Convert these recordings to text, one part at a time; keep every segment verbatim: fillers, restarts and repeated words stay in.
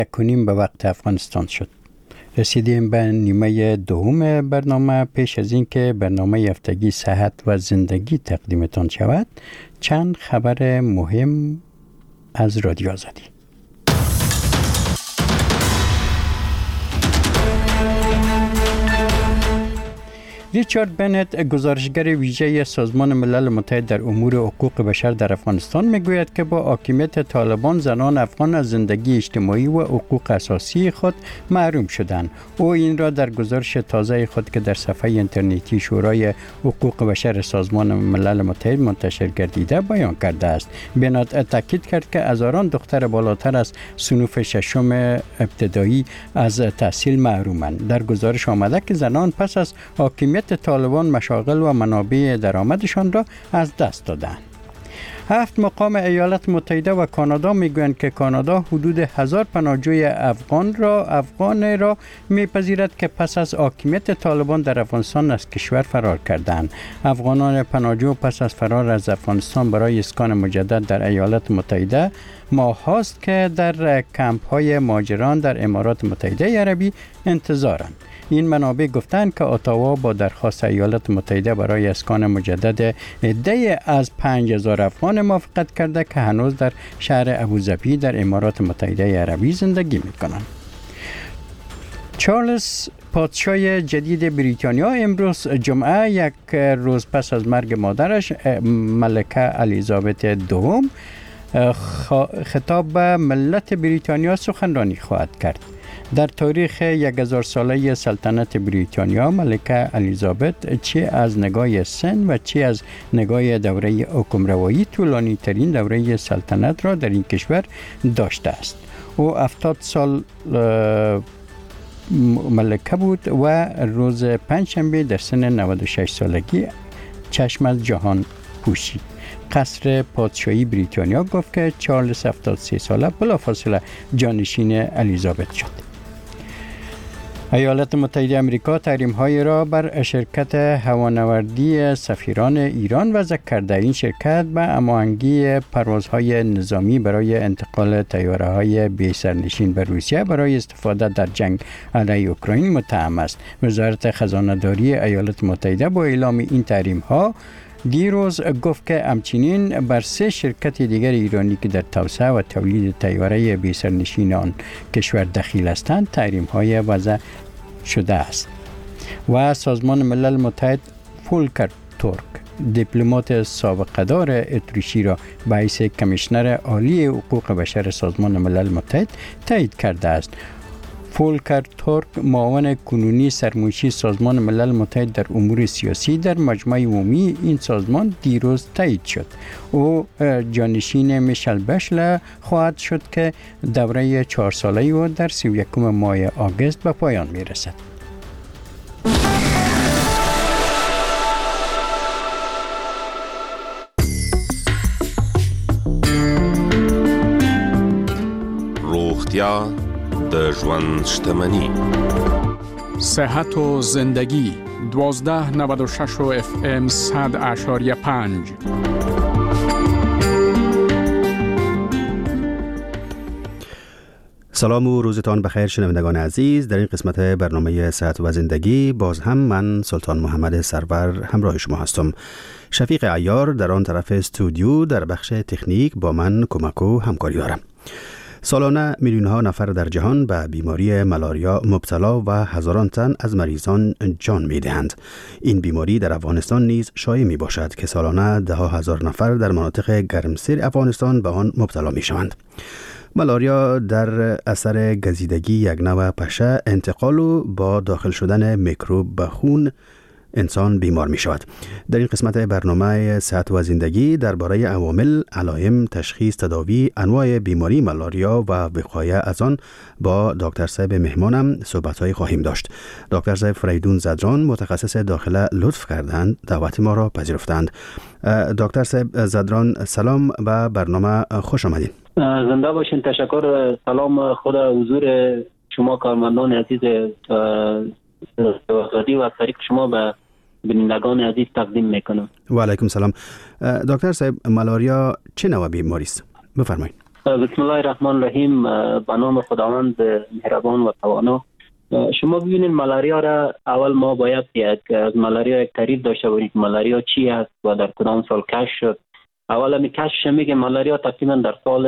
کنیم به وقت افغانستان شد. رسیدیم به نیمه دوم برنامه. پیش از این که برنامه هفتگی صحت و زندگی تقدیمتان شود، چند خبر مهم از رادیو آزادی. ریچارد بنت، گزارشگر ویژه سازمان ملل متحد در امور حقوق بشر در افغانستان، میگوید که با حاکمیت طالبان زنان افغان از زندگی اجتماعی و حقوق اساسی خود محروم شدند. او این را در گزارش تازه خود که در صفحه اینترنتی شورای حقوق بشر سازمان ملل متحد منتشر گردیده بیان کرده است. بنت تاکید کرد که هزاران دختر بالاتر از صنوف ششم ابتدایی از تحصیل محرومند. در گزارش آمده که زنان پس از حاکمیت طالبان مشاغل و منابع درآمدشان را از دست دادند. هفت مقام ایالات متحده و کانادا میگویند که کانادا حدود هزار پناهجوی افغان را افغان را میپذیرد که پس از حاکمیت طالبان در افغانستان از کشور فرار کردند. افغانان پناهجو پس از فرار از افغانستان برای اسکان مجدد در ایالات متحده ماه هاست که در کمپ های مهاجران در امارات متحده عربی انتظارند. این منابع گفتند که اتاوا با درخواست ایالات متحده برای اسکان مجدد عده‌ای از پنج هزار افغان موافقت کرده که هنوز در شهر ابوظبی در امارات متحده عربی زندگی می‌کنند. چارلز پادشاه جدید بریتانیا امروز جمعه، یک روز پس از مرگ مادرش ملکه الیزابت دوم، خطاب به ملت بریتانیا سخنرانی خواهد کرد. در تاریخ یک هزار ساله سلطنت بریتانیا، ملکه الیزابت چه از نگاه سن و چه از نگاه دوره حکمروایی طولانی ترین دوره سلطنت را در این کشور داشته است. او هفتاد سال ملکه بود و روز پنجشنبه در سن نود و شش سالگی چشم از جهان پوشید. قصر پادشاهی بریتانیا گفت که چارلز هفتاد و سه ساله بلافاصله جانشین الیزابت شد. ایالات متحده آمریکا تحریم‌های را بر شرکت هوانوردی سفیران ایران وضع کرده. این شرکت به هماهنگی پروازهای نظامی برای انتقال طیاره‌های بی سرنشین به روسیه برای استفاده در جنگ علیه اوکراین متهم است. وزارت خزانه‌داری ایالات متحده با اعلام این تحریم‌ها دیروز گفت که همچنین بر سه شرکت دیگر ایرانی که در توسعه و تولید طیاره بی سرنشین آن کشور دخیل هستند تحریم‌های وضع شده است. و سازمان ملل متحد فولکر تورک، دیپلمات سابقه دار اتریشی را به حیث کمیشنر عالی حقوق بشر سازمان ملل متحد تایید کرده است. فولکر تورک معاون کنونی سرمنشی سازمان ملل متحد در امور سیاسی در مجمع عمومی این سازمان دیروز تایید شد. او جانشین میشل بشل خواهد شد که دوره چهار ساله او در سی و یکم ماه آگوست به پایان میرسد. روغتیا د ژوند شتمني. صحت و زندگی دوازده نود و شش و اف ام صد اشاریه پنج. سلام و روزتان بخیر شنوندگان عزیز. در این قسمت برنامه صحت و زندگی باز هم من سلطان محمد سرور همراه شما هستم. شفیق عیار در آن طرف استودیو در بخش تکنیک با من کمک و همکاری دارم. سالانه میلیون ها نفر در جهان به بیماری ملاریا مبتلا و هزاران تن از مریضان جان می دهند. این بیماری در افغانستان نیز شایع می باشد که سالانه ده ها هزار نفر در مناطق گرمسیر افغانستان به آن مبتلا می شوند. ملاریا در اثر گزیدگی یک نوع پشه انتقال و با داخل شدن میکروب به خون انسان بیمار می شود. در این قسمت برنامه صحت و زندگی درباره عوامل، علائم، تشخیص، تداوی، انواع بیماری ملاریا و وقایه از آن با دکتر صاحب مهمانم صحبت‌های خواهیم داشت. دکتر صاحب فریدون زدران متخصص داخله لطف کردند دعوت ما را پذیرفتند. دکتر صاحب زدران سلام و برنامه خوش آمدین. زنده باشین. تشکر. سلام خود حضور شما کارمندان عزیز آزادی و طریق شما به بینندگان عزیز تقدیم میکنم. و علیکم سلام. دکتر صاحب ملاریا چه نوع بیماری است؟ بفرمایید. بسم الله الرحمن الرحیم. به نام خداوند مهربان و توانا. شما ببینید مالاریا را اول ما باید یک از مالاریا یک تعریف داشته باشیم. مالاریا چی است و در کدام سال کشف شد؟ اول می کشف میگه مالاریا تقریبا در سال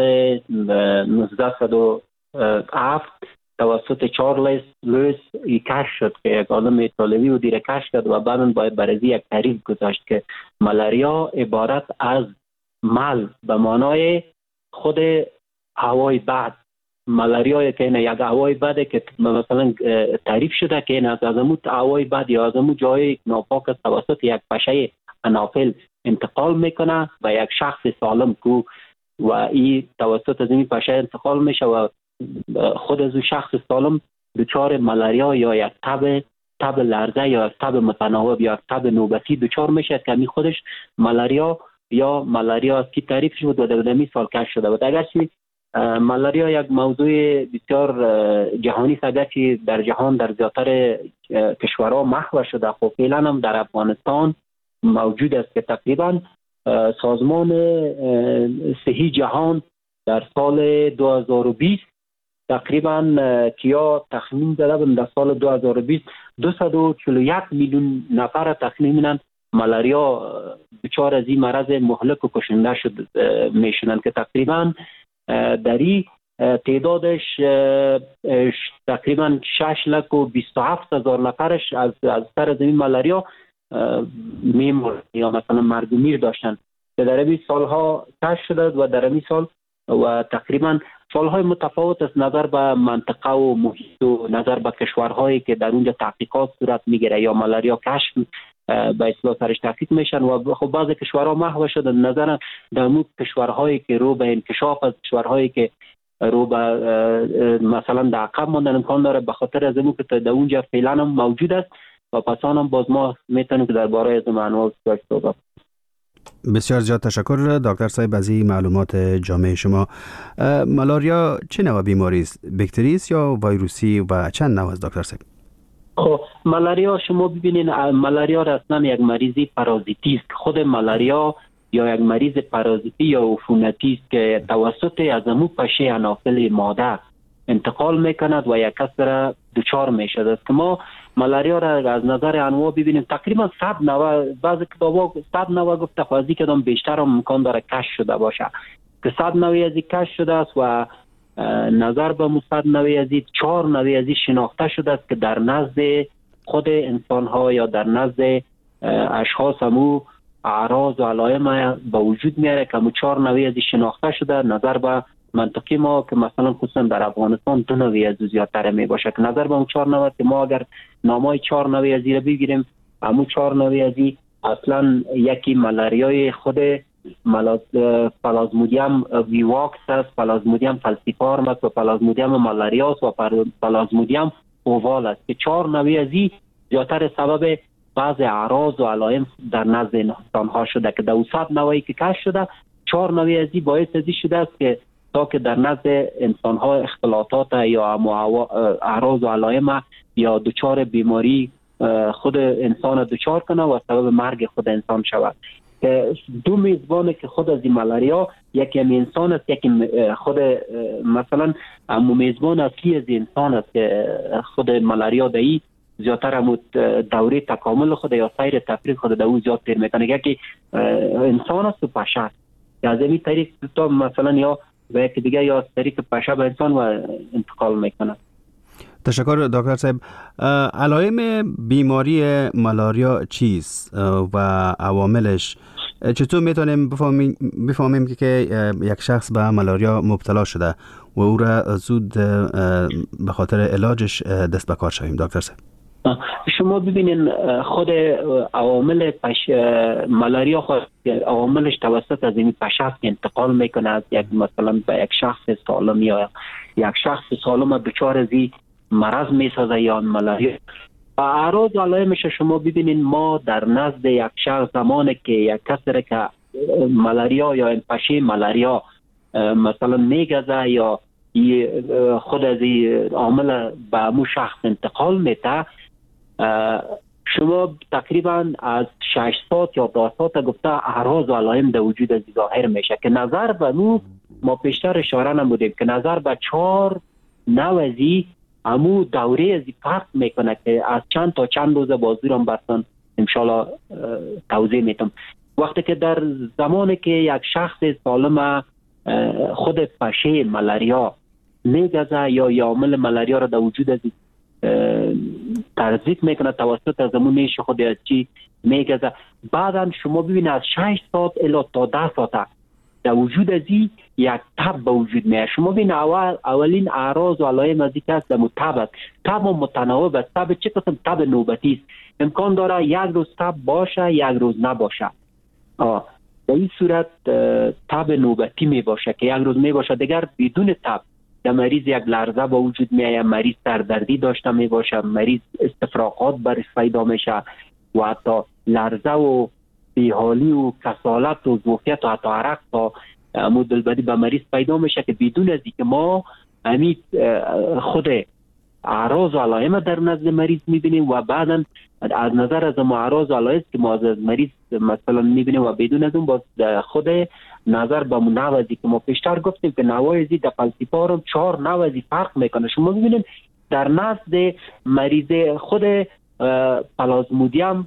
نوزده و هفت توسط چارلز لوئیس کشف شد که یک عالم ایتالیایی و دیر کشف کرد و بعداً باید برای یک تعریف گذاشت که مالاریا عبارت از مل به معنای خود هوای بد. مالاریا که این یک هوای بده که مثلا تعریف شده که این از ازمون هوای بد یا ازمون جای ناپاک توسط یک پشه انافل انتقال میکنه و یک شخص سالم کو و این توسط از این پشه انتقال میشه و خود از شخص سالم دچار مالاریا یا یک تب تب لرزه یا یک تب متناوب یا یک تب نوبتی دچار میشه که می خودش مالاریا یا مالاریا از کی تعریف شد و در دمی سال کشف شده بود. اگرچه مالاریا یک موضوع بسیار جهانی است، اگرچه در جهان در زیاتر کشورها محو شده، خب فعلا هم در افغانستان موجود است که تقریبا سازمان صحی جهان در سال دو هزار و بیست تقریبا کیا تخمین دادن در سال دو هزار و بیست دویست و چهل و یک میلیون نفر تخمین مالاریا دچار از این مرض مهلک و کشنده شد میشنن که تقریبا در این تعدادش تقریبا شش لک و بیست و هفت هزار نفرش از از سر زمین مالاریا میمرد یا مثلا مرگ و میر داشتن که در این سالها کشف شده و در این سال و تقریبا سالهای متفاوت از نظر به منطقه و محیط و نظر به کشورهایی که در اونجا تحقیقات صورت میگیره یا مالاریا کشف به اصطلاح سرش تحقیق میشن و خب بعضی کشورها محو شده نظر در مو کشورهایی که رو به انکشاف از کشورهایی که رو به مثلا در عقب ماندن امکان داره به خاطر از اینکه که در اونجا فعلا هم موجود است و پسان هم باز ما میتونیم که درباره از منوال صحبت. بسیار زیاد تشکر دکتر صاحب از این معلومات جامع شما. مالاریا چه نوع بیماری است؟ باکتری است یا ویروسی و چند نوع است دکتر صاحب؟ خب مالاریا شما ببینید مالاریا اصلا یک مریضی پارازیتی است. خود مالاریا یا یک مریض پارازیتی یا عفونتی است که توسط از امو پشه انافل ماده انتقال میکند و یک کس را دچار میشد است که ما مالاریا را از نظر انواع ببینیم تقریبا صد نوع بعضی کتابا صد نوع گفته خوازی کدام بیشتر هم امکان داره کشف شده باشه که صد نوعی از این کشف شده است و نظر به صد نوعی از این چهار نوعی از این شناخته شده است که در نزد خود انسان ها یا در نزد اشخاص همو اعراض و علائم به وجود میاره که همو چهار نوعی از این شناخته شده. نظر به منطقی ما که مثلا خصوصا در افغانستان دو نوعی از زیادتر می باشه که نظر به اون چهار نوع که ما اگر نامای چهار نوعی از این رو بگیریم همون چهار نوعی از این اصلا یکی مالاریای خود پلازمودیم ویواکس است، پلازمودیم فالسیپارم است و پلازمودیم مالاریاس و پلازمودیم اووال است که چهار نوعی از این زیادتر سبب بعض اعراض و علائم در نزد انسان ها شده که در صد نوعی که کشف شده چهار نوعی از این باعث ازی شده است که تا که در نزد انسان ها اختلاطات یا اعراض و علائم یا دچار بیماری خود انسان دچار کنه و سبب مرگ خود انسان شود. دو میزبانه که خود از این مالاریا یکی هم انسان است یکی خود مثلا امو میزبان اصلی از انسان است که خود مالاریا دایی زیادتر همون دوره تکامل خود یا سیر تفریق خود دو زیاد تیر میکنه یکی انسان است و پشه است از این طریق تا مثلا یا و یکی دیگه یا از طریق پشه به انسان و انتقال میکنه. تشکر دکتر صاحب. علائم بیماری مالاریا چیست و عواملش؟ چطور میتونیم بفهمیم بفهمیم که یک شخص به مالاریا مبتلا شده و او را زود به خاطر علاجش دست به کار شویم دکتر صاحب؟ شما ببینین خود عوامل پش مالاریا خود عواملش توسط از این پشه است که انتقال میکنه از یک مثلا به یک شخص سالم یا یک شخص سالم دچار از این مرض میسازه یا مالاریا. اعراض علائمش شما ببینین ما در نزد یک شخص زمانی که یک کسی که مالاریا یا این پشه مالاریا مثلا میگذه یا خود از این عامل به امو شخص انتقال میده شما تقریبا از شش ساعت یا ده ساعت گفته اعراض و علائم در وجود از ظاهر میشه که نظر به مو ما پیشتر اشاره نمودیم که نظر به چهار نوزی امو دوره ازی فرق میکنه که از چند تا چند روز بازی رو برسن انشالله توضیح میتم. وقتی که در زمانی که یک شخص سالم خود پشه ملاریا میگذه یا یامل ملاریا را در وجود ازی ترزیق میکنه توسط از امون نیش خود از چی میگذه، بعدا شما ببینید از شش ساعت الی تا ده ساعت در وجود ازی یک تب به وجود میاد. شما ببین اول اولین اعراض و علائم ازی که هست دمو تب است. تب متناوب است. تب چه قسم؟ تب نوبتی است. امکان داره یک روز تب باشه یک روز نباشه. آه در این صورت تب نوبتی می باشه که یک روز می باشه دیگر بدون تب. در مریض یک لرزه با وجود میاد، مریض سردردی داشته می باشه، مریض استفراغات برش پیدا میشه و حتی لرزه و بیحالی و کسالت و ضعفیت و حتی عرق تا مدلبدی به مریض پیدا میشه که بدون از اینکه ما همین خود اعراض و علائم در نزد مریض میبینیم و بعدا از نظر از ما اعراض و علائم که ما از مریض مثلا میبینیم و بدون از اون با خود نظر به نوازی که ما پیشتر گفتیم که نوازی در فلسفارم چهار نوازی فرق میکنه. شما ببینید در نزد مریض خود پلازمودیم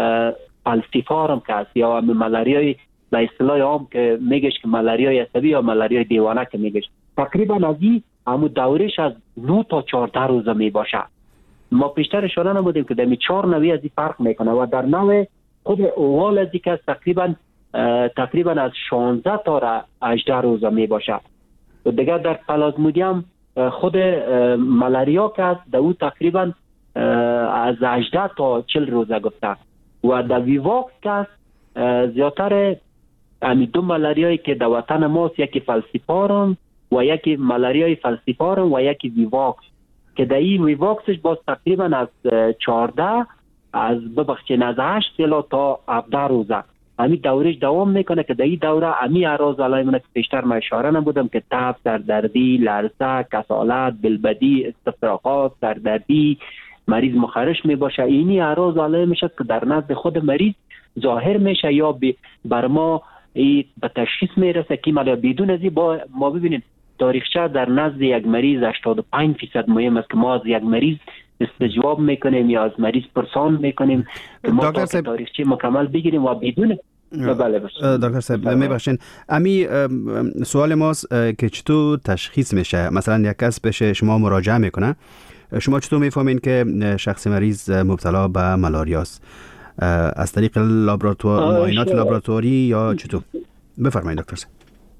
فلسفارم که است یا ملاریای به اصطلاح عام که میگش که ملاریای عصبی یا ملاریای دیوانه که میگش تقریبا از این همون دورش از نه تا چهارده روزه می باشه. ما پیشتر اشاره نمودیم که دمی چهار نوی از این فرق میکنه و در نوع خود اوال از این که تقریبا تقریبا از شانزده تا هجده روزه می باشه. و دیگر در پلازمودیم خود ملاریا که است در او تقریبا از هجده تا چهل روزه گفته و در ویواکس که است زیادتر امی دو ملاریایی که در وطن ماست یکی فلسفارم و یکی ملاریای فلسفارم و یکی ویواکس که در این ویواکسش باز تقریبا از چهارده از ببخشین از هشت الی تا هفده روزه امی دورش دوام میکنه که در این دوره امی اعراض علائم که پیشتر ما اشاره نبودم که تب، سردردی، لرزه، کسالت، بلبدی، استفراغات، سردردی، مریض مخرش می باشه. اینی اعراض علائم شد که در نزد خود مریض ظاهر میشه یا بر ما ای به تشخیص میرسه که مالا بدون ازی با ما ببینید تاریخچه در نزد یک مریض هشتاد و پنج درصد مهم است که ما از یک مریض استجواب میکنیم یا از مریض پرسان میکنیم که ما تاریخچه مکمل بگیریم و بدون بله دکتر صاحب میبخشین امی سوال ماست که چطور تشخیص میشه؟ مثلا یک کس بهش شما مراجعه میکنه، شما چطور میفهمین که شخص مریض مبتلا به مالاریاست؟ از طریق لابراتوار معاینات لابراتواری یا چطور؟ بفرمایید دکتر صاحب.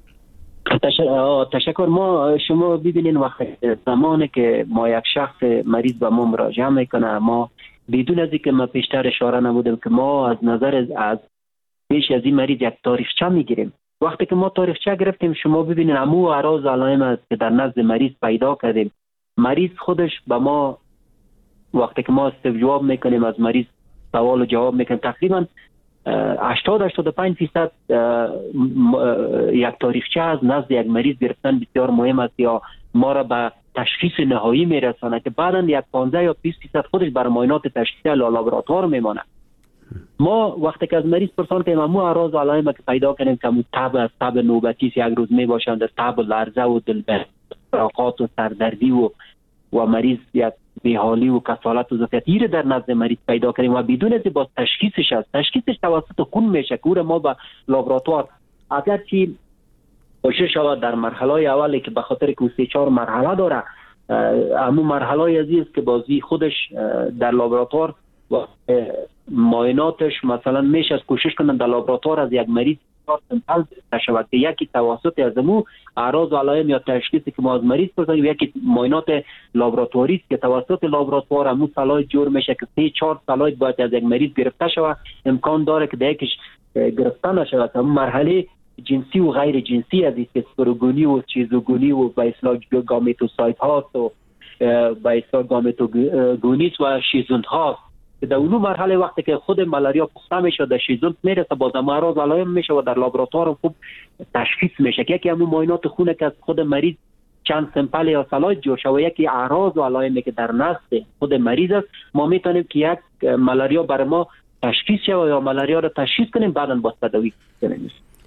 تشکر. ما شما ببینین وقتی زمانی که ما یک شخص مریض به ما مراجعه میکنه ما بدون از اینکه ما پیشتر اشاره نبودیم که ما از نظر از پیش از این مریض یک تاریخچه میگیریم. وقتی که ما تاریخچه گرفتیم شما ببینین همو اعراض علائم است که در نزد مریض پیدا کردیم. مریض خودش به ما وقتی که ما استجواب میکنیم از مریض سوال و جواب میکنیم تقریبا هشتاد هشتاد و پنج درصد یک تاریخچه از نزد یک مریض گرفتن بسیار مهم است یا ما را به تشخیص نهایی میرسانه که بعدا یک پانزده یا بیست درصد خودش بر معاینات تشخیصی لابراتوار میمانه. ما وقتی که از مریض پرسان کنیم همون اعراض و علائم که پیدا کنیم که همون تب است، تب نوبتی است، یک روز میباشند، در تب و لرزه و دلبراقات و سردردی و و مریض یک بیحالی و کسالت و ضعفیت ایره در نزد مریض پیدا کنیم و بدون از باز تشخیصش است. تشخیصش توسط خون میشه که ما به لابراتوار اگر چی کوشش شود در مرحله اولی که به خاطر که سه چهار مرحله داره همون مرحله عزیز که بازی خودش در لابراتوار و معایناتش مثلا میشه از کوشش کنن در لابراتوار از یک مریض سمپل تشود که یکی توسط از مو اعراض و علائم یا تشخیصی که ما از مریض پرسیم یکی معاینات لابراتواری است که توسط لابراتوار همون سلاید جور میشه که سه چهار سلاید باید از یک مریض گرفته شود. امکان داره که در یکیش گرفته نشود. همون مرحله جنسی و غیر جنسی از است که سپروگونی و چیزوگونی و به اصطلاح گامیتوسایت هاست و به اصطلاح گامیتوگونیس و شیزوند هاست. در اون مرحله وقتی که خود ملاریا پخته میشه در شیزوند میرسه باز اعراض علائم میشه و در لابراتوار خوب تشخیص میشه که یکی همون معاینات خون که از خود مریض چند سمپل یا سلاید جور شده و یکی اعراض و علائمی که در نزد خود مریض است ما میتونیم که یک ملاریا برای ما تشخیص شود یا ملاریا رو تشخیص کنیم بعداً با تداوی کنیم.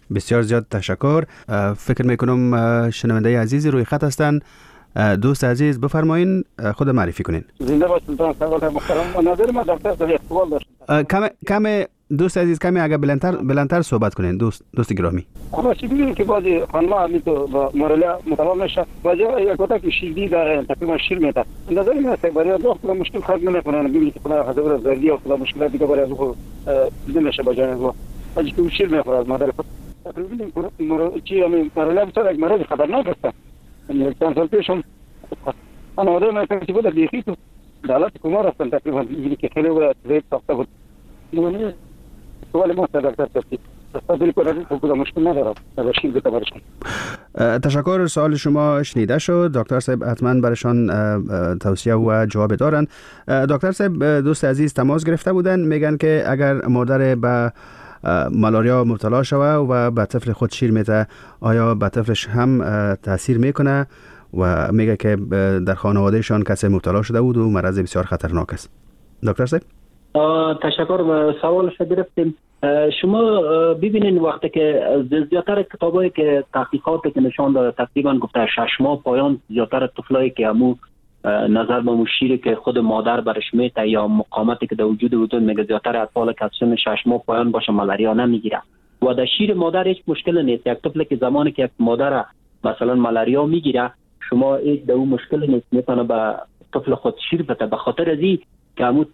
بسیار زیاد تشکر. فکر میکنم شنونده عزیزی روی خط هستن. دوست عزیز بفرمایین خود معرفی کنین. زنده باشید سلطان سوال محترم. نظر ما دکتر صاحب سوال داشتم. کم کم دوست عزیز کمی اگر بلندتر بلندتر صحبت کنین دوست دوست گرامی. اما چی ببینید که بعضی خانم‌ها همی تو با مورلا مطابق نشه. بعضی یک وقتا که شیردی داره تقریبا شیر میاد. نظر من است برای دو تا مشکل خرج نمیکنن. ببینید که خدا حضور زردی و خدا مشکلات دیگه برای از خود نمیشه با جان از وقتی که شیر میخوره از مادر خود. تقریبا مورلا چی همین مورلا بسیار یک مرض خطرناک است. یک چند سال پیشم انا آدم میگم که بود دیگه تو دالت کمار هستن تقریبا دیگه که خیلی بود زیاد ساخته بود. نمی‌دونی سوال ما دکتر صاحب استفاده کنید خود مشکل نداره باشین به تبارشون. تشکر. سوال شما شنیده شد. دکتر صاحب حتما برشان توصیه و جواب دارن. دکتر صاحب دوست عزیز تماس گرفته بودن میگن که اگر مادر به مالاریا مبتلا شوه و به طفل خود شیر میده آیا به طفلش هم تاثیر میکنه و میگه که در خانوادهشان کسی مبتلا شده بود و مرض بسیار خطرناک است. دکتر صاحب تشکر. سوالش گرفتیم. شما ببینید وقتی که زیادتر کتابایی که تحقیقاتی که نشان داده تقریبا گفته شش ماه پایان زیادتر طفلایی که همو نظر به مشیری که خود مادر برش میته یا مقاومتی که در وجود وجود میگه زیادتر اطفال که سن شش ماه پایان باشه مالاریا نمیگیره و در شیر مادر هیچ مشکل نیست. یک طفل که زمانی که یک مادر مثلا مالاریا میگیره شما هیچ در اون مشکل نیست میتونه به طفل خود شیر بده. به خاطر ازی که همون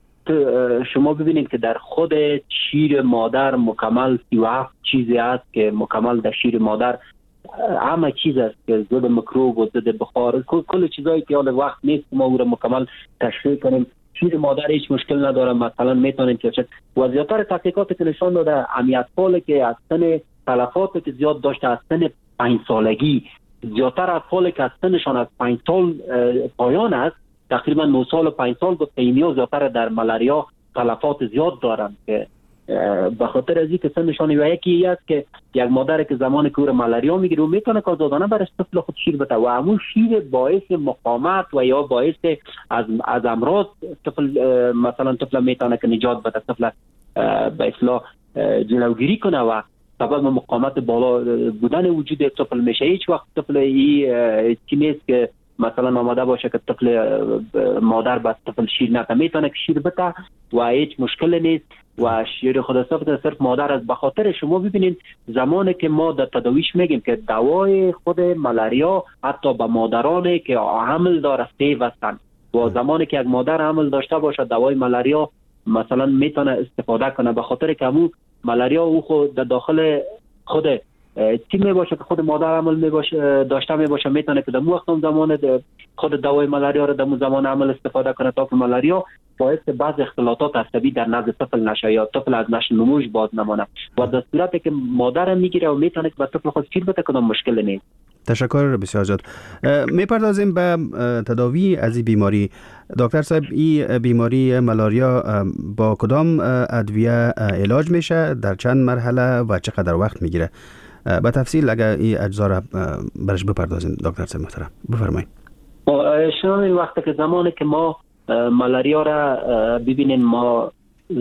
شما ببینید که در خود شیر مادر مکمل سی و هفت چیزی هست که مکمل در شیر مادر همه چیز است که ضد میکروب و ضد بخار کل چیزایی که حال وقت نیست ما او را مکمل تشریح کنیم. شیر مادر هیچ مشکل نداره. مثلا میتونیم که و زیادتر تحقیقاتی که نشان داده امی اطفالی که از سن تلفات که زیاد داشته از سن پنج سالگی زیادتر اطفالی که از سنشان از پنج سال پایان است تقریبا نه سال و پنج سال گفته اینیا زیادتر در مالاریا تلفات زیاد دارند که به خاطر از اینکه سنشان و یکی است که یک مادر که زمانی که او مالاریا میگیره و میتونه که آزادانه برش طفل خود شیر بده و همون شیر باعث مقاومت و یا باعث از از امراض طفل مثلا طفل میتونه که نجات بده طفل به اصطلاح جلوگیری کنه و سبب مقاومت بالا بودن وجود طفل میشه. هیچ وقت طفل ای چی نیست که مثلا آماده باشه که طفل مادر بس طفل شیر نده میتونه که شیر بده و هیچ مشکل نیست و شیر خود صرف صرف مادر از. به خاطر شما ببینید زمانی که ما در تداویش میگیم که دوای خود مالاریا حتی به مادرانی که حمل داره سیو هستن و زمانی که یک مادر حمل داشته باشه دوای مالاریا مثلا میتونه استفاده کنه به خاطر که همون مالاریا او خود در داخل خود چی می باشه که خود مادر عمل می باشه داشته می باشه میتونه که در مو وقت زمان خود دوای مالاریا رو در مو زمان عمل استفاده کنه تا که مالاریا باعث بعض اختلالات عصبی در نزد طفل نشه یا طفل از نشو نموش باز نمونه و در صورتی که مادر میگیره و میتونه که به طفل خود شیر بده کدام مشکل نیست. تشکر بسیار زیاد. میپردازیم به تداوی از این بیماری. دکتر صاحب این بیماری مالاریا با کدام ادویه علاج میشه، در چند مرحله و چقدر وقت میگیره؟ به تفصیل اگر این اجزا را برش بپردازیم دکتر صاحب محترم بفرمایید. شما این وقتی که زمانی که ما مالاریا را ببینین ما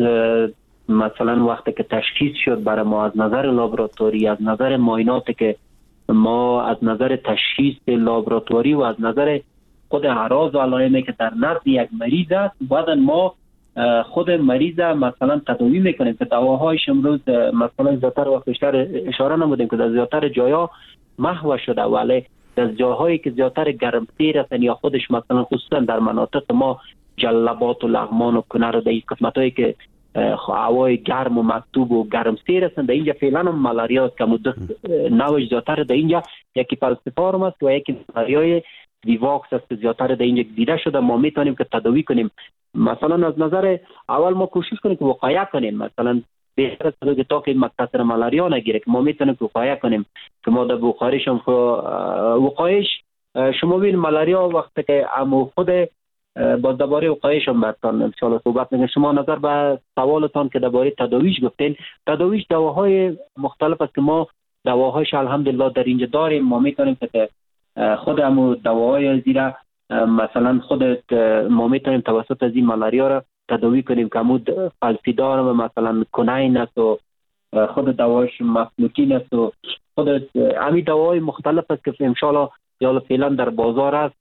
مثلا وقتی که تشخیص شد برای ما از نظر لابراتواری از نظر معایناتی که ما از نظر تشخیص لابراتواری و از نظر خود اعراض و علائمی که در نزد یک مریض است بعد ما خود مریض مثلا تداوی میکنیم که دواهایش امروز مثلا زیادتر وقت بیشتر اشاره نمودیم که در زیادتر جایا محو شده ولی در جاهایی که زیادتر گرمسیر هستن یا خودش مثلا خصوصا در مناطق ما جلبات و لغمان و کنر در این قسمتایی که هوای گرم و مکتوب و گرمسیر هستن در اینجا فعلا هم مالاریا است که مدت نوش زیادتر در اینجا یکی فلسفارم است و یکی مالاریای ویواکس است که زیادتر در اینجا دیده شده ما میتونیم که تداوی کنیم. مثلا از نظر اول ما کوشش کنیم که وقایع کنیم مثلا بهتر است که تا که مکتسر مالاریا نگیره که ما میتونیم که وقایع کنیم که ما در بخاریش هم وقایش شما ببین مالاریا وقتی که امو خود باز درباره وقایش هم براتون ان شاء الله صحبت می‌کنم. شما نظر به سوالتان که درباره تداویش گفتین تداویش دواهای مختلف است که ما دواهاش الحمدلله در اینجا داریم. ما میتونیم که خود امو دواهای زیرا مثلا خودت ما میتونیم توسط از این مالاریا را تداوی کنیم که امو فلسیدار مثلا کناین است و خود دواش مفلوکین است و خود همین دواهای مختلف است که ان شاء الله یا فعلا در بازار است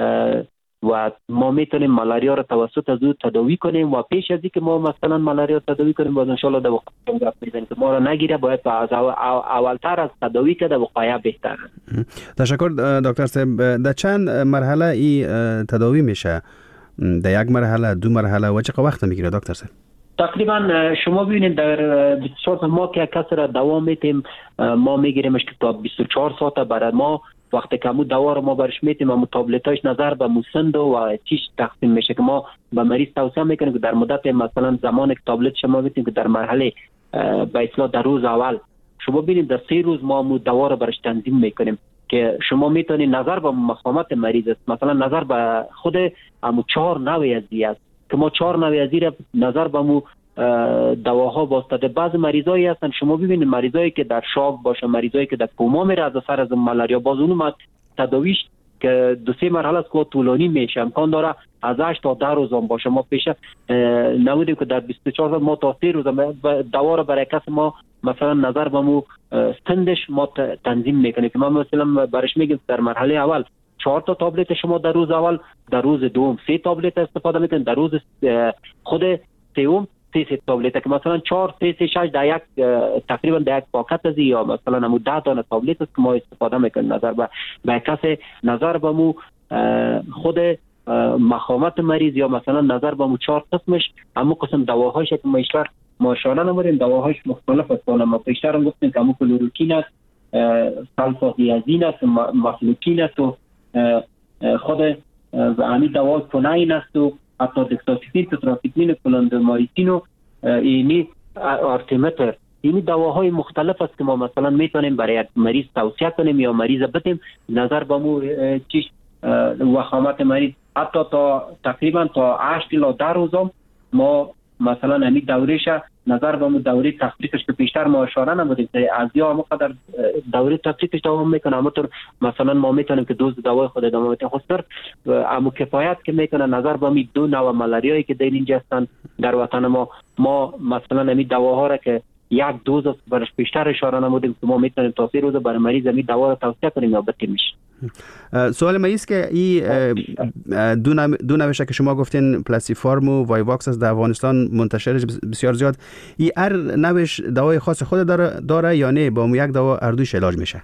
و ما میتونیم مالاریا را توسط از او تداوی کنیم و پیش از اینکه ما مثلا مالاریا تداوی کنیم باز ان شاء الله در وقایع گپ میزنیم که ما را نگیره باید از اولتر از تداوی که در وقایع بهتر است. تشکر دکتر صاحب. در چند مرحله ای تداوی میشه؟ در یک مرحله، دو مرحله و چقدر وقت میگیره دکتر صاحب؟ تقریبا شما ببینید در بیست و چهار ساعت ما که کسی را دوا میتیم ما میگیریمش که تا بیست و چهار ساعت برای ما وقتی که مو دوا رو ما برش میتیم و تابلتاش نظر به موسند و چیش تقسیم میشه که ما به مریض توصیه میکنیم که در مدت مثلا زمان که تابلت شما میتیم که در مرحله به اصطلاح در روز اول شما ببینید در سه روز ما مو دوا رو برش تنظیم میکنیم که شما میتونید نظر به مقامات مریض است مثلا نظر به خود امو چهار نوع ازی است که ما چهار نوع ازی را نظر به مو دواها واسطه بعض مریضایی هستن شما ببینید مریضایی که در شاک باشه مریضایی که در کوما میره از اثر از مالاریا باز اونم تداویش که دو سه مرحله است که طولانی میشه امکان داره از هشت تا ده روز هم باشه ما پیش نمودیم که در بیست و چهار ساعت ما تا سه روز دوا رو برای کس ما مثلا نظر به مو سندش ما تنظیم میکنیم که ما مثلا برش میگیم در مرحله اول چهار تا تابلت شما در روز اول در روز دوم سه تابلت استفاده میکنید در روز خود سوم سه سه تابلت که مثلا چهار سه سه شش در یک تقریبا در یک پاکت از یا مثلا همون ده تا تابلت است که ما استفاده میکنیم نظر به به کسی نظر به مو خود مخامت مریض یا مثلا نظر به مو چهار قسمش همون قسم دواهاش که ما اشتر ما اشاره نمودیم دواهاش مختلف است ما پیشتر هم گفتیم که همون کلوروکین است سلفاکسین است مفلوکین است و خود همین دوا کناین است و حتی دکساتیفین، تتراسیکلین، کلندامایسین و اینی آرتیمتر اینی دواهای مختلف است که ما مثلا میتونیم برای یک مریض توصیه کنیم یا مریض بدیم نظر به مو چیش وخامت مریض حتی تا تقریبا تا هشت الی ده روزم ما مثلا همین دورهش نظر به مو دوره تفریقش که پیشتر ما اشاره نمودیم که از یا همونقدر دوره تفریقش دوام میکنه همونطور مثلا ما میتونیم که دوز دوای خود ادامه بدیم خودتر اما کفایت که میکنه نظر به می دو نوع مالاریایی که در اینجا هستن در وطن ما ما مثلا همین دواها را که یک دوز برش بیشتر اشاره نمودیم که ما میتونیم تا سه روز برای مریض همین دوا رو توصیه کنیم یا بدیمش. سوال ما است که این دو نوع دو نوعش که شما گفتین پلاسیفارم و وایواکس از در افغانستان منتشر بسیار زیاد این هر نوعش دوای خاص خود داره داره یا نه با یک دوا هر دوش علاج میشه؟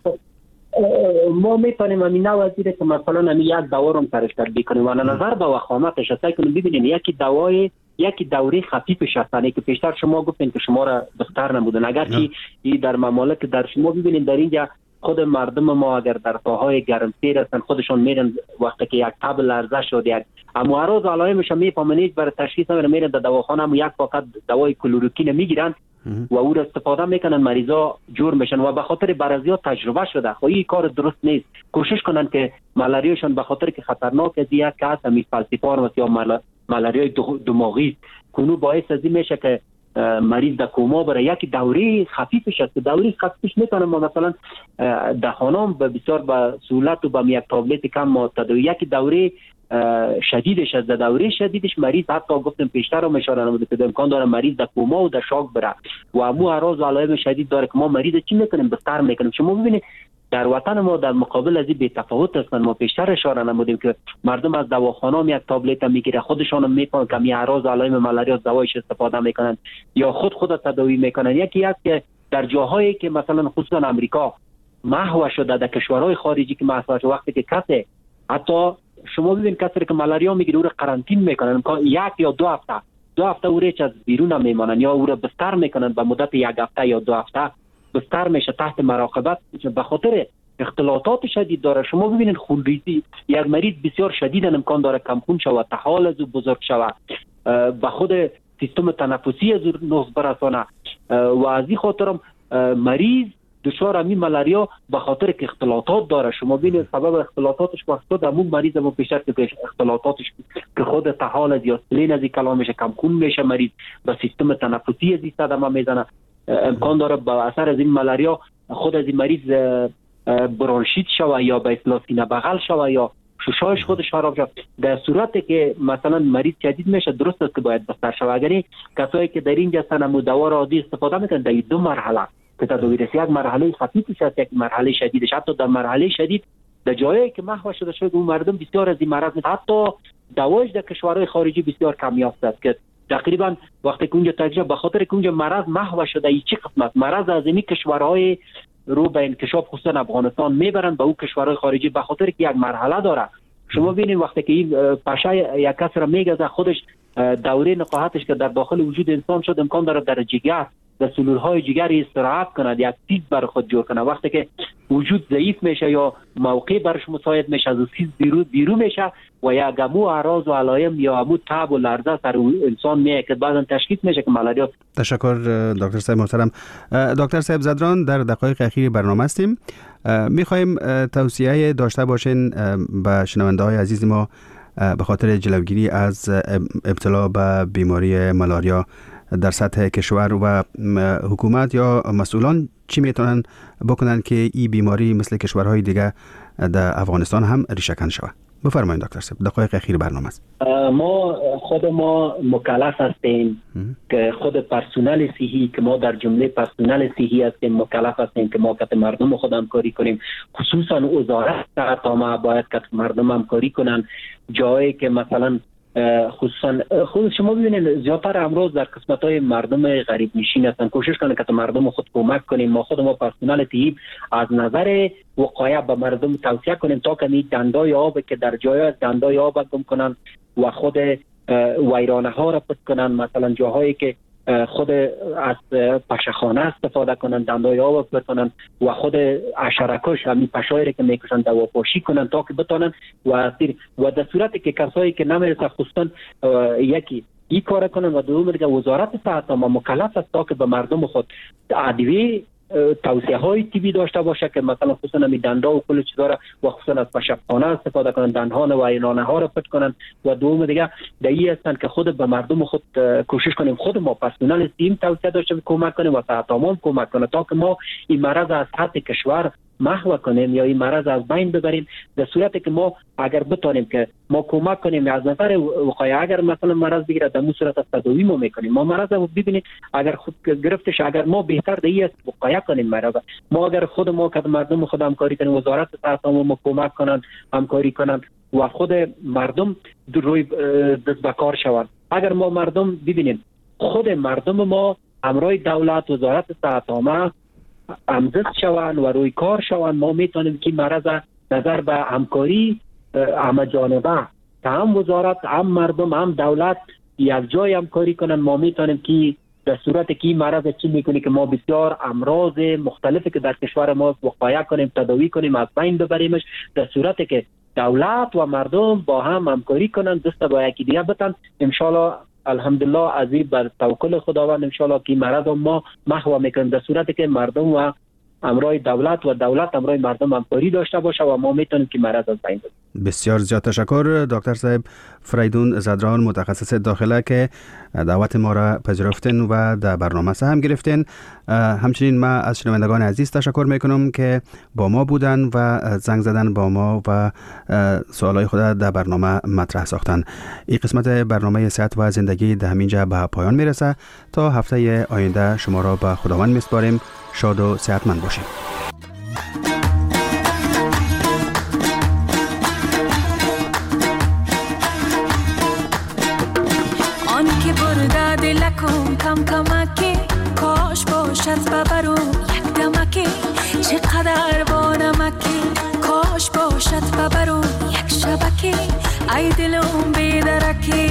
ما میتونیم همین نوع ازیره که مثلا همین یک دوا رو سرش تطبیق کنیم و نظر به وخامتش سعی کنیم ببینیم یکی دوای یکی دوره خفیفش هستن که پیشتر شما گفتین که شما را بستر نمودن اگرچه این در ممالک در شما ببینید در اینجا خود مردم ما اگر در ساحای گرمسیر هستن خودشون میرن وقتی که یک تب لرزه شد یک اما روز علائمش میفهمن برای تشخیص نمیرن میرن در دواخانه هم یک پاکت دوای کلوروکین میگیرن و او را استفاده میکنن مریضا جور میشن و به خاطر برازیا تجربه شده خب این کار درست نیست کوشش کنن که مالاریاشون به خاطر که خطرناک از یک کاس می فالسیفارم یا مالاریای دماغی کنو باعث از این میشه که مریض در کوما برای یک دوره خفیفش است دوره خفیفش میتونه ما مثلا در خانم به بسیار به سهولت و به یک تابلت کم ما تداوی یک دوره شدیدش از دوره شدیدش مریض حتی گفتم پیشتر رو اشاره نموده که امکان داره مریض در کوما و در شاک بره و امو اراز علائم شدید داره که ما مریض چی میکنیم بستر میکنیم شما ببینید در وطن ما در مقابل از این بی‌تفاوت هستن ما پیشتر اشاره نمودیم که مردم از دواخانه یک تابلت میگیره خودشون هم میفهمن که می اراز علائم مالاریا دوایش استفاده میکنن یا خود خود تداوی میکنن یکی است که در جاهایی که مثلا خصوصا امریکا محو شده در کشورهای خارجی که محو شده وقتی که کسی حتی شما ببین کسی که مالاریا میگیره او را قرنطین میکنن یک یا دو هفته دو هفته او ریچ از بیرون میمانن یا او را بستر میکنن به مدت یک هفته یا دو هفته بستر میشه تحت مراقبت به خاطر اختلاطات شدید داره شما ببینید خونریزی یک مریض بسیار شدید امکان داره کمخون شود تحال از او بزرگ شود به خود سیستم تنفسی از او نقص برسانه و از این خاطرم مریض دچار همین مالاریا به خاطر که اختلاطات داره شما ببینید سبب اختلاطاتش واسطه همون مریض ما پیشتر که اختلاطاتش که خود تحال از یا سلین از این کلام میشه کمخون میشه مریض به سیستم تنفسی از این صدمه میزنه امکان داره با اثر از این مالاریا خود از این مریض برونشیت شوه یا به اصطلاح سینه بغل شوه یا ششایش خودش خراب شد. در صورتی که مثلا مریض شدید میشه درست است که باید بستر شود. اگر کسایی که در اینجا هستن دوا را عادی استفاده میکنن در دو مرحله که تداوی رسی، یک مرحله خفیفش است، یک مرحله شدیدش. حتی در مرحله شدید در جایی که محو شده شده اون مردم بسیار از این مرض میشه. حتی دواش در کشورهای خارجی بسیار کم یافته است که تقریبا وقتی که اونجا تجربه به خاطر که اونجا مرض محو شده ای چه قسمت مرض از این کشورهای رو به انکشاف خصوصا افغانستان میبرن به اون کشورهای خارجی به خاطر که یک مرحله داره. شما ببینید وقتی که این پشه یک کس را میگزه خودش دوره نقاهتش که در داخل وجود انسان شد امکان داره در جگر در سلولهای جگر استراحت کند، یک چیز بر خود جور کنه. وقتی که وجود ضعیف میشه یا موقع برش مساعد میشه از چیز بیرون بیرون میشه و یا گمو اعراض و علائم یا امو تب و لرزه سر انسان میاد که بعضا تشخیص میشه که ملاریا. تشکر دکتر صاحب محترم. دکتر صاحب زدران، در دقایق اخیر برنامه هستیم. میخوایم توصیه داشته باشین به شنونده های عزیز ما به خاطر جلوگیری از ابتلا به بیماری ملاریا در سطح کشور و حکومت یا مسئولان چی میتونن بکنن که این بیماری مثل کشورهای دیگه در افغانستان هم ریشه‌کن شود؟ بفرمایید دکتر صاحب، دقایق اخیر برنامه است. ما خود ما مکلف هستیم که خود پرسنل صحی که ما در جمله پرسنل صحی هستیم مکلف هستیم که ما که مردم خود همکاری کنیم، خصوصا وزارت صحت عامه باید که مردم همکاری کنن. جایی که مثلا خصوصا خود شما ببینید زیادتر امروز در قسمت‌های مردم غریب نشین هستن، کوشش کنن که مردم خود کمک کنیم. ما خود ما پرسنل طب از نظر وقایع به مردم توصیه کنیم تا که دندای آب که در جای دندای آب گم کنن و خود ویرانه ها را پس کنن، مثلا جاهایی که خود از پشخانه استفاده کنن، دندای آب بکنن و خود حشره‌کش همین پشایی که میکشن دواپاشی کنن تا که بتونن و و در صورتی که کسایی که نمیرسه خصوصا یکی این کار کنن و دوم دیگه وزارت صحت عامه مکلف است تا که به مردم خود ادویه توصیه های طبی داشته باشه که مثلا خصوصا می دندا و کل چیزا را و خصوصا از پشخانه استفاده کنن، دندان و اینانه ها را پت کنن و دوم دیگه دایی هستن که خود به مردم خود کوشش کنیم خود ما پرسنل تیم توصیه داشته کمک کنیم و صحت عامه کمک کنه تا که ما این مرض از سطح کشور محو کنیم یا این مرض از بین ببریم. در صورتی که ما اگر بتونیم که ما کمک کنیم از نظر وقایع، اگر مثلا مرض بگیره در صورت از تداوی ما میکنیم. ما مرض رو ببینید اگر خود گرفتش اگر ما بهتر دیگه است وقایع کنیم مرض. ما اگر خود ما که مردم خود همکاری کنیم، وزارت صحت عامه ما کمک کنن همکاری کنن و خود مردم روی دست به کار شوند. اگر ما مردم ببینیم خود مردم ما همراه دولت وزارت صحت عامه همدست شوند و روی کار شوند، ما میتونیم که مرض نظر به همکاری همه جانبه هم وزارت هم مردم هم دولت یک جای همکاری کنن. ما میتونیم که در صورت که این مرض چی میکنه که ما بسیار امراض مختلفی که در کشور ما وقایع کنیم، تداوی کنیم، از بین ببریمش. در صورتی که دولت و مردم با هم همکاری کنن، دست با یکی دیگه بتن، ان شاء الله الحمدلله عزیز بر توکل خداوند ان شاء الله که مرض ما محو میکنیم. در صورتی که مردم و امرای دولت و دولت امرای مردم همکاری داشته باشه و ما میتونیم که مرض از بین ببریم. بسیار زیاد تشکر دکتر صاحب فریدون زدران، متخصص داخله که دعوت ما را پذیرفتین و در برنامه سه هم گرفتین. همچنین ما از شنوندگان عزیز تشکر میکنم که با ما بودن و زنگ زدن با ما و سوالای خود در برنامه مطرح ساختن. این قسمت برنامه صحت و زندگی در همینجا به پایان میرسه. تا هفته آینده شما را به خداوند میسپاریم. شاد و صحتمند باشید. آن که برده دلکم کم کمکی، کاش باشد ببرو یک دمکی، چقدر با نمکی، کاش باشد ببرو یک شبکی، ای دلم بیدرکی.